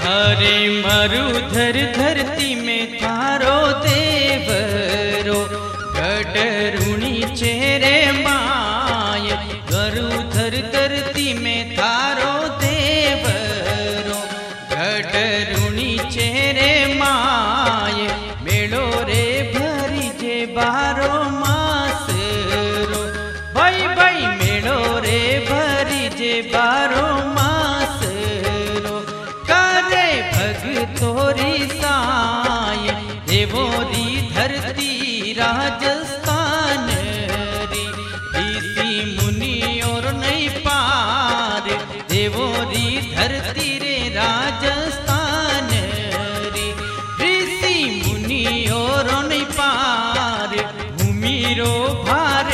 अरे मरुधर धरती में थारो देवरो गडरुणी चेरे माय। गरुधर धरती में थारो देवरो गडरुणी चेरे माय। मेलो रे भरी जे बारो मास रो भाई भाई मेलो रे भरी जे बारो मास रो। करे भगतोरी साय देवोरी धरती राजस्थान री। ऋषि मुनि और नहीं पार देवोरी धरती रे राजस्थान री। ऋषि मुनि और नहीं पार भूमि रो भार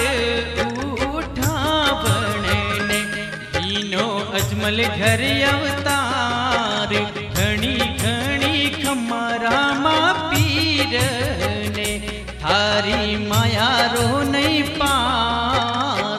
उठावण ने तीनों अजमल घर अवतार। घणी घणी खमारा मा पीर ने थारी माया रो नहीं पार।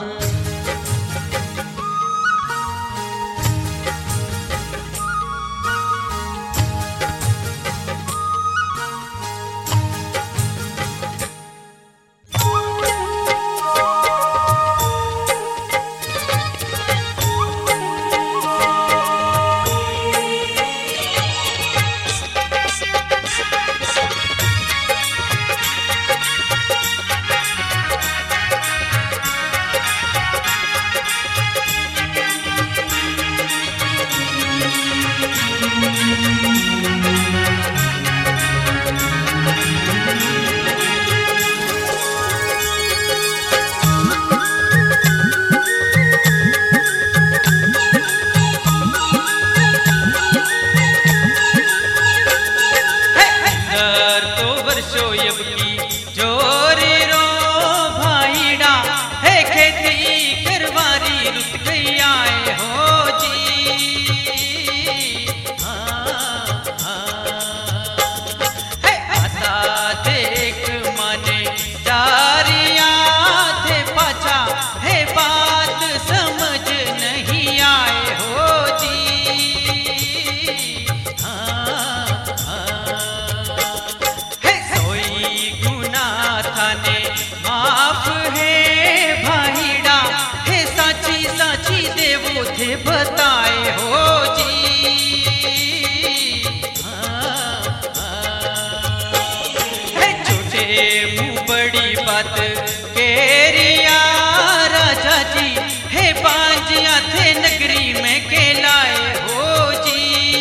बताए हो जी छोटे मुँह बड़ी बात केरिया राजा जी है बांजिया थे नगरी में के लाए हो जी।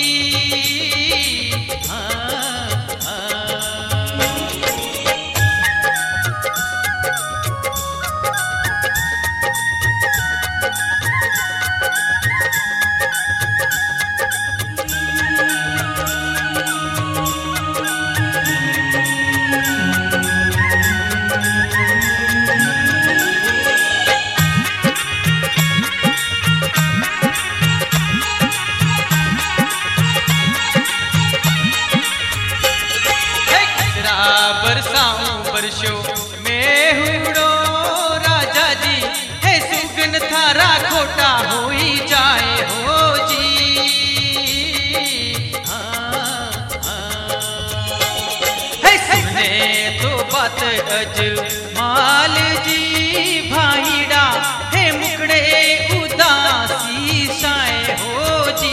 बरसों में हुड़ो राजा जी है सुगन थारा खोटा हो ही जाए हो जी। है सुने तो बात अजमाल जी भाईड़ा है मुकड़े उदासी साए हो जी।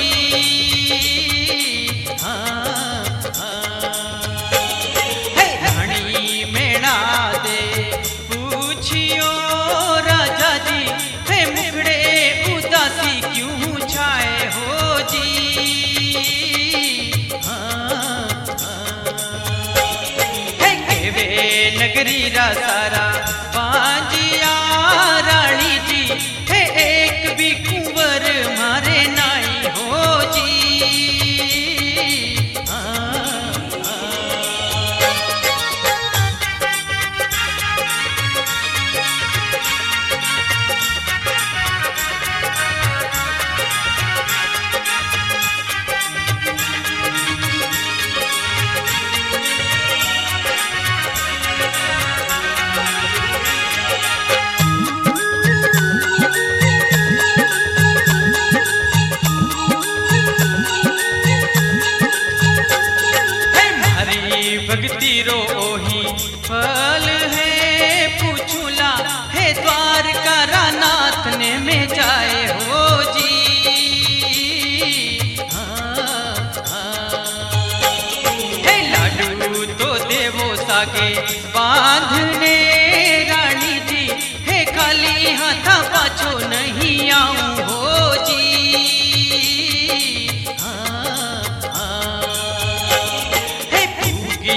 नगरी रा सारा बांजिया रानी जी है एक भी कुंवर मारे नाई हो जी।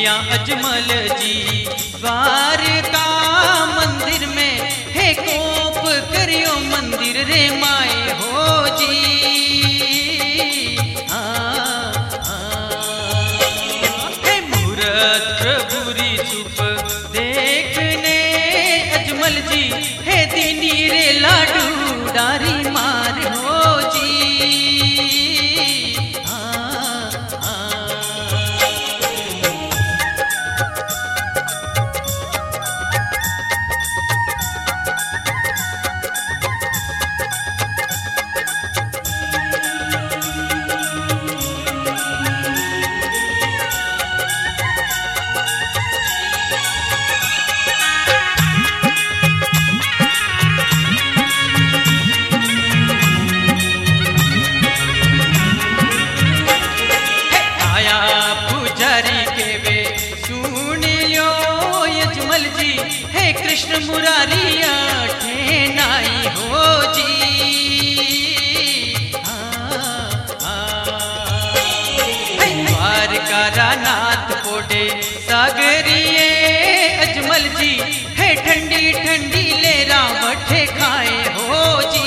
भैया अजमल जी द्वारका मंदिर में हे कोप करियो मंदिर रे माए हो जी। हे मूरत प्रभुरी चुप देखने अजमल जी हे दीनी रे लाडू डारी मार हो जी। कृष्ण मुरारी आठे नाई हो जी। द्वारका नाथ पोडे सागरिए अजमल जी है ठंडी ठंडी ले रावठे खाए हो जी।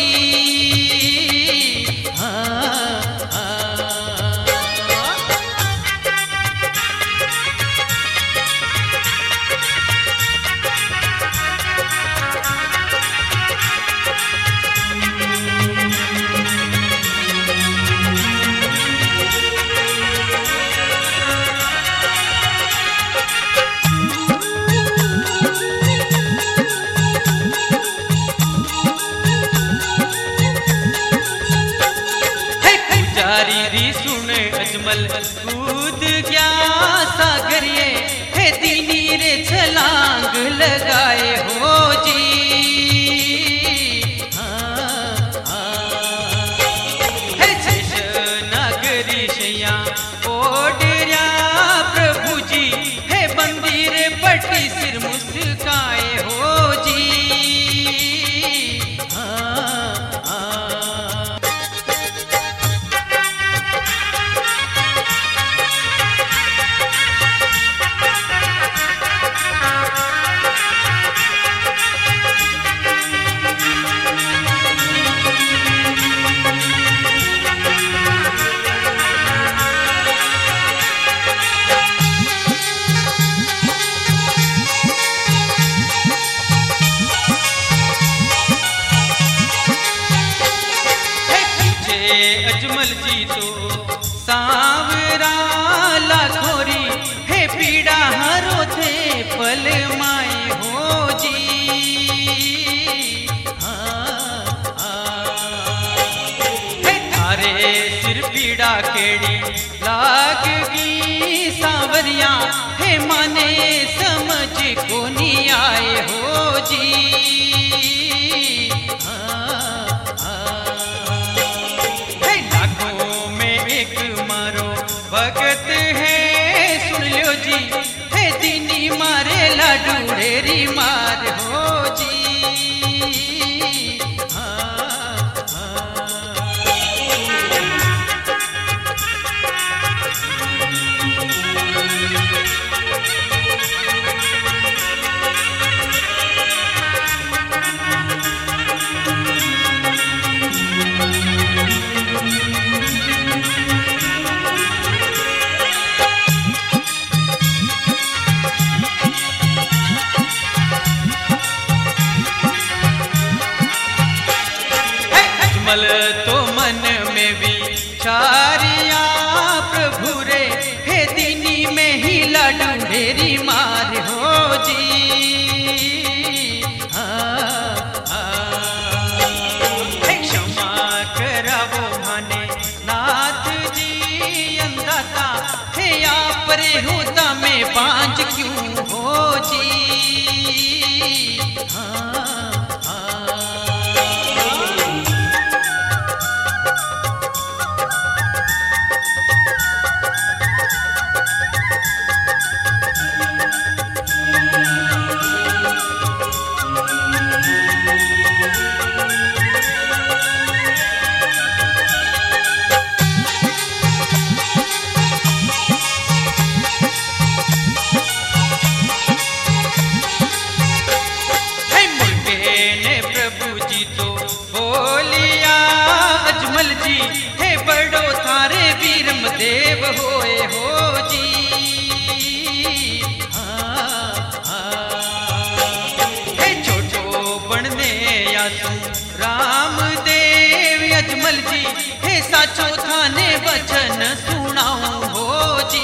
सुन अजमल कूद गया सागरिए हे दीनी रे छलांग लगाए हो जी। हे शेष नागरी शैया ओडरिया प्रभु जी हे बंदीर पट्टी सिर मुस्काए हो जी। अजमल जी तो सांवरा लाखोरी हे पीड़ा हरो थे पल माए हो जी। हे थारे सिर पीड़ा केड़ी लागगी सांवरिया हे माने समझ को नहीं आए हो जी। भगत है सुन लो जी हे दीनी मारे लाडू ढेरी मार हो जी। अजमल तो मन में विचारिया प्रभु रे हे दीनी में ही लाडू ढेरी मार हो जी। क्षमा करावो माने नाथ जी अंदाता हे आप रे होता में बांझ क्यों हो जी। होए हो जी। हे छोटो बनने आसू रामदेव अजमल जी, हे साचो थाने वचन सुनाऊं हो जी।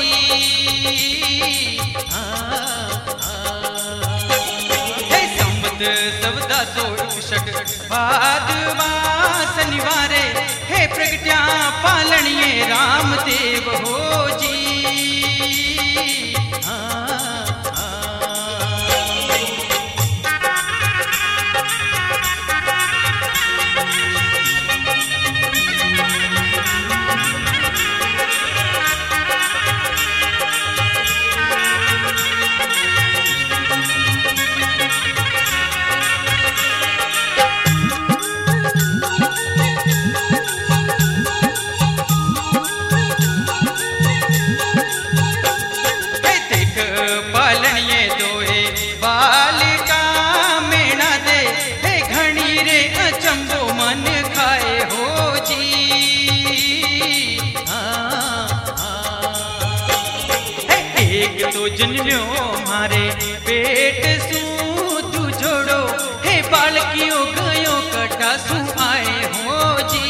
सवदा सो 61 भादवा शनिवारे, हे प्रगट्या पालनिये रामदेव हो जी। तो जनलियो मारे पेट सू तू जोड़ो, हे बालकियों गयो कटासू आए हो जी।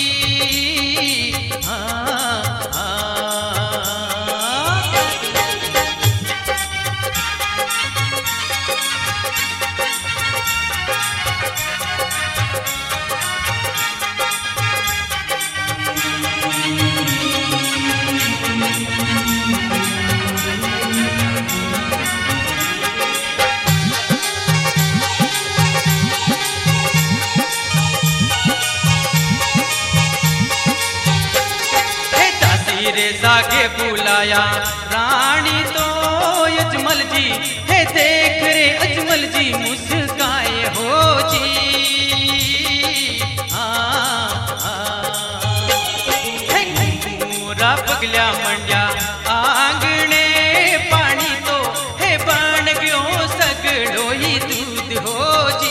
रे सागे बुलाया रानी तो अजमल जी, हे देख रे अजमल जी मुस्काए हो जी। पूरा पगल्या मंड्या आंगणे पानी तो, हे बन गयो सगड़ो ही दूध हो जी।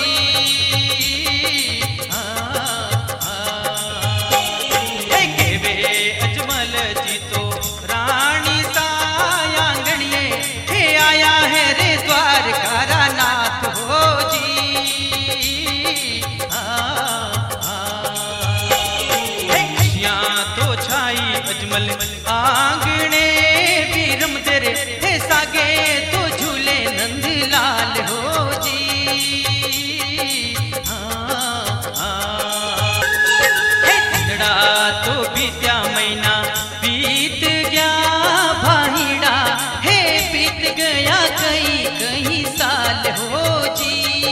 अजमल आंगणे वीरम तेरे, हे सागे तो झूले नंदलाल हो जी। हे तिंदड़ा तो बीत्या महीना बीत गया भाईड़ा, हे बीत गया कई कई साल हो जी।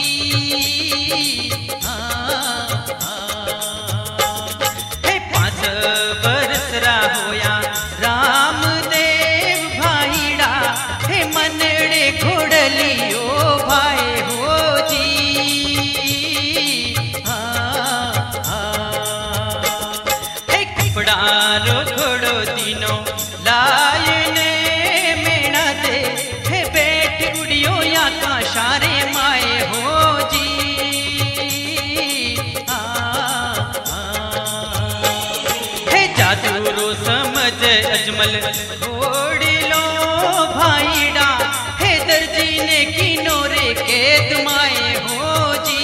हे 5 बरसरा होया रामदेव भाईड़ा, हे मनड़े घोड़लियो भाई हो जी। हे कपड़ा रो घोड़ो दिनो लायने मेणा दे, हे बैठ उड़ियो या का शारे माए हो जी। जादूरो समझ अजमल घोड़ी लो भाईड़ा, हे दर्जी ने किनोरे के तुमाए हो जी।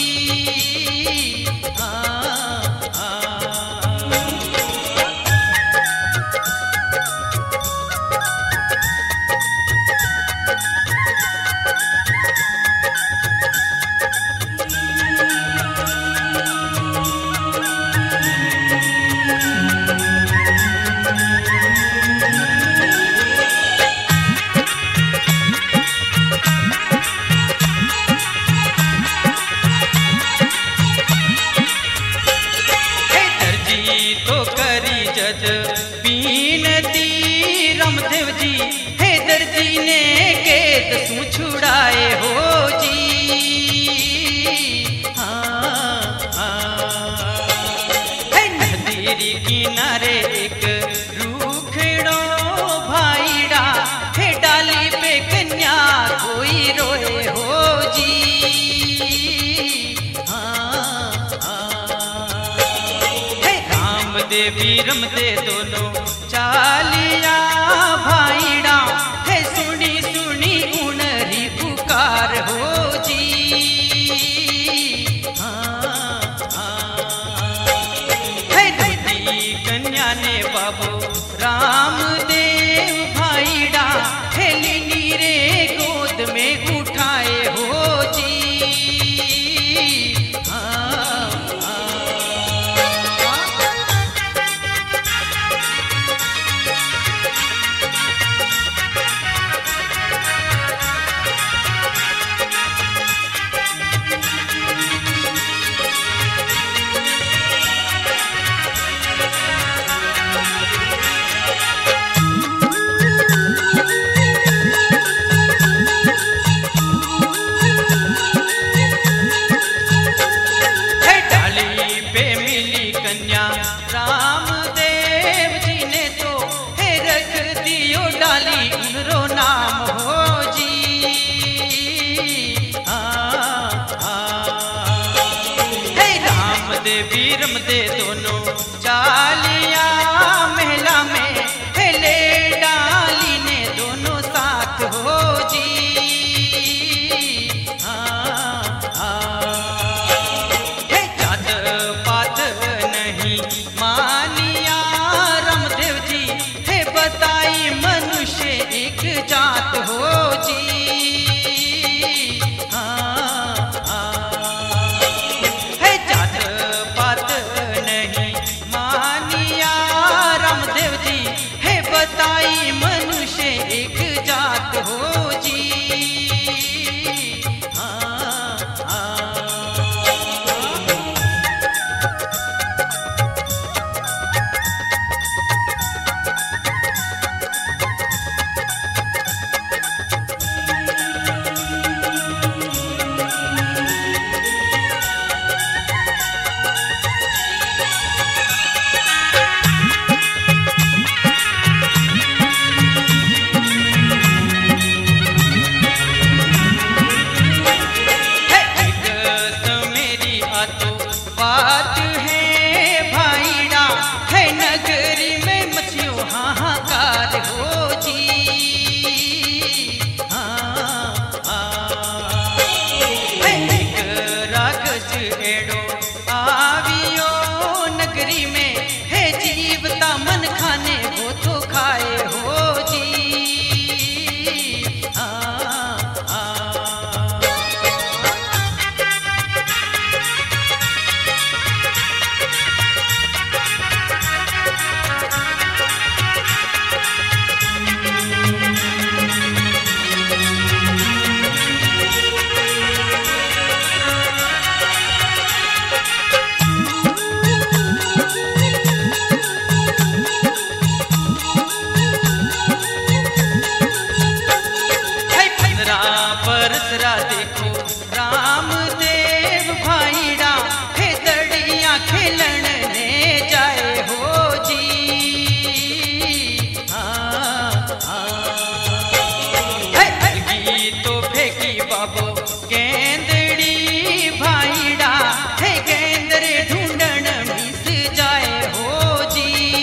बीनती रामदेव जी, हे दर्जी ने कैद सू छुड़ाए हो जी। हे नदीरी किनारे एक रूखड़ो भाईड़ा, हे डाली पे कन्या कोई रोए हो जी। हे राम देवी रमते दोनों चालिया भाईड़ा है सुनी सुनी उनरी पुकार हो जी। है दीदी कन्या ने बाबू रामदेव भाईड़ा है लिनी रे गोद में उठाए हो जी। रामदेव जी ने तो है रख दियो डाली उनरो नाम हो जी। है रामदेवी रमदे दोनों चालिया महला में है ले डाली ने दोनों साथ हो जी। मानिया रामदेव जी है बताई मनुष्य एक जात हो जी। है जात पात नहीं मानिया रामदेव जी है बताई मनुष्य एक जात हो जी। बात है भाईड़ा है नगरी में मचियो हाहाकार हो जी। है एक रागस एड़ो आवियो नगरी में है जीवता मन खाने वो तो खाए हो जी। परसरा देखो रामदेव भाईड़ा है दड़िया खेलन ने जाए हो जी। है तो फेंकी बाबो गेंदड़ी भाईड़ा है गेंदरे ढूंढन मिस जाए हो जी।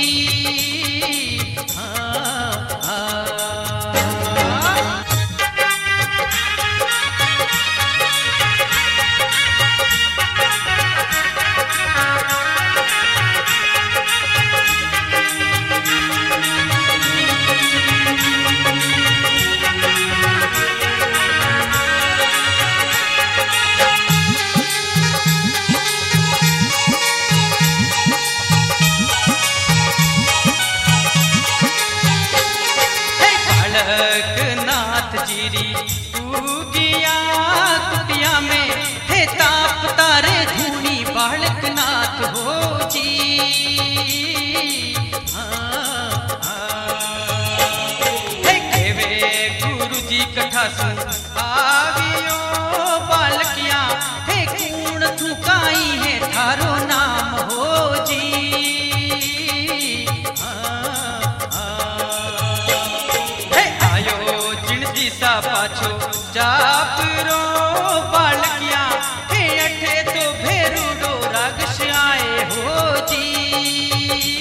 नाथ जीरी उगिया कुटिया में है ताप तारे धूनी बालक नाथ हो जी। है केवे गुरु जी कथा सुन आवियो बालकिया है कूण थुकाई है थारो नाम हो जी। पाछो जापरो बालकिया हे अठे तो भेरू डो रागश आए हो जी।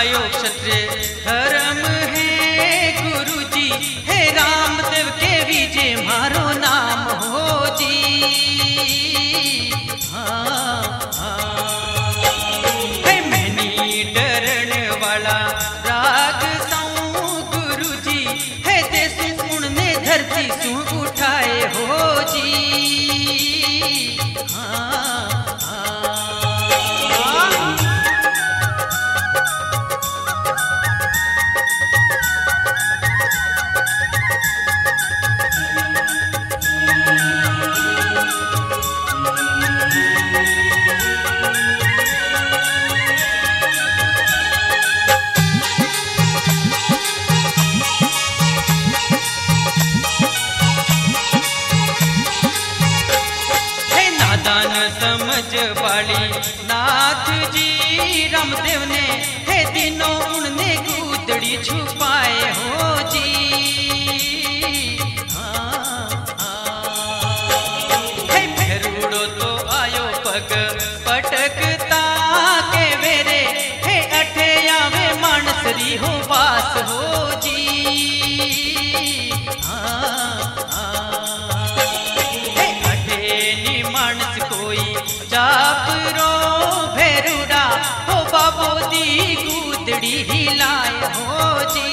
आयो क्षत्रिय धर्म है गुरुजी, हे रामदेव के विजय मारो नाम हो जी। हे मैनी डरण वाला राग साऊं गुरुजी, हे देसु गुण ने धरती सु उठाए हो जी। समझ बाली नाथ जी रामदेव ने, हे दिनों उनने कूदड़ी छुपाए हो जी। हे भैरूड़ो तो आयो पग पटकता के वेरे, हे अठे आवे मानसरी हो वास हो जी। चापरो भैरूड़ा हो बाबो दी कूदड़ी हिलाए हो जी।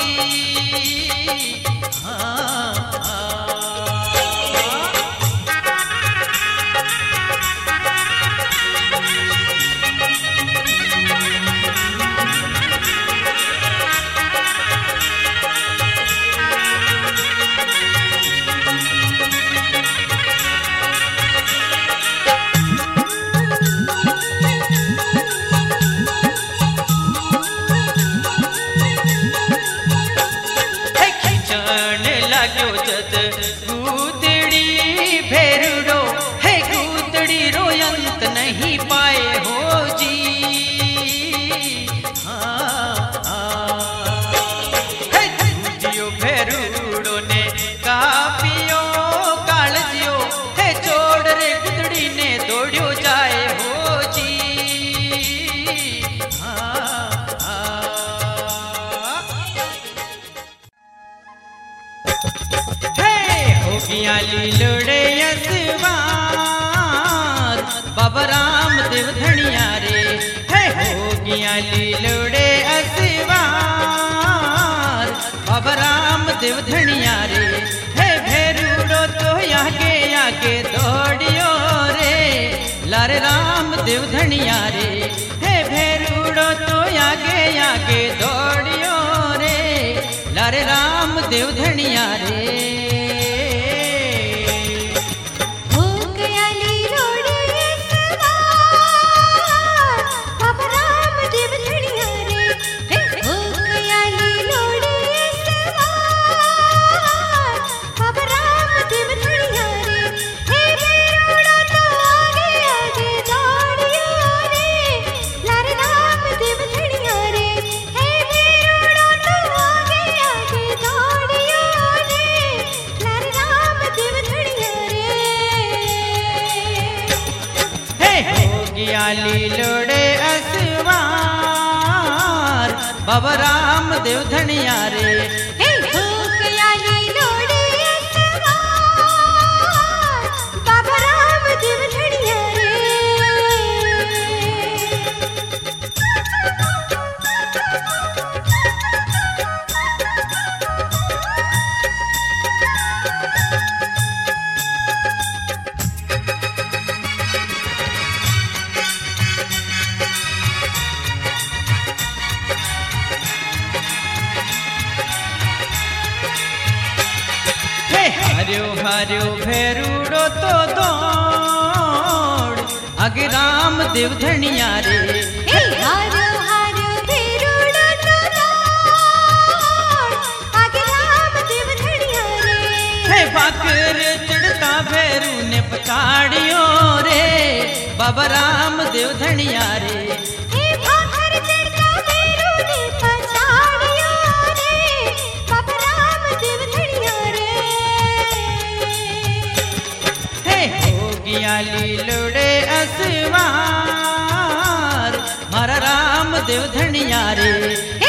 कूदड़ी भैरूड़ो, हे कूदड़ी रो अंत नहीं पाए हो जी। जियो भैरूड़ो ने कापियो कालजियो, हे चोड़ रे कूदड़ी ने दौड़ियो जाए हो जी। लीलोड़े असवार बाबा रामदेव धनिया रे, है हो गया लीलोड़े असवार बाबा रामदेव धनिया रे। है भैरूड़ो तो आगे आगे दौड़ियो रे, लारे रामदेव धनिया रे। है भैरूड़ो तो आगे आगे दौड़ियो रे, लारे रामदेव धनिया रे। लीलोड़े असवार बाबा रामदेव धनिया रे। बाबा रामदेव धनिया रे। हरियो हरियो भैरूड़ो तो दौड़ आगे रामदेव धनिया रे। हरियो हरियो भैरूड़ो तो दौड़ आगे रामदेव धनिया रे। हे बाकर चढ़ता भैरू ने पछाड़ियो रे, बाबा रामदेव धनिया रे। लीलोड़े असवार मारा राम वासुदेव धनिया रे।